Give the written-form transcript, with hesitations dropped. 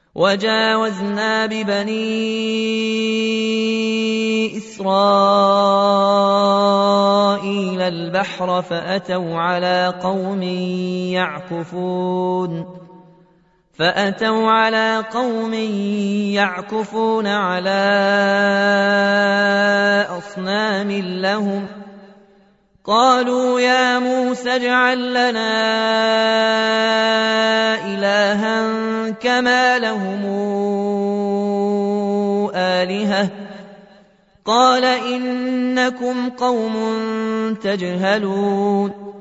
وجاوزنا ببني إسرائيل البحر فأتوا على قوم يعكفون على أصنام لهم قالوا يا موسى اجعل لنا إلها كما لهم آلهة قال إنكم قوم تجهلون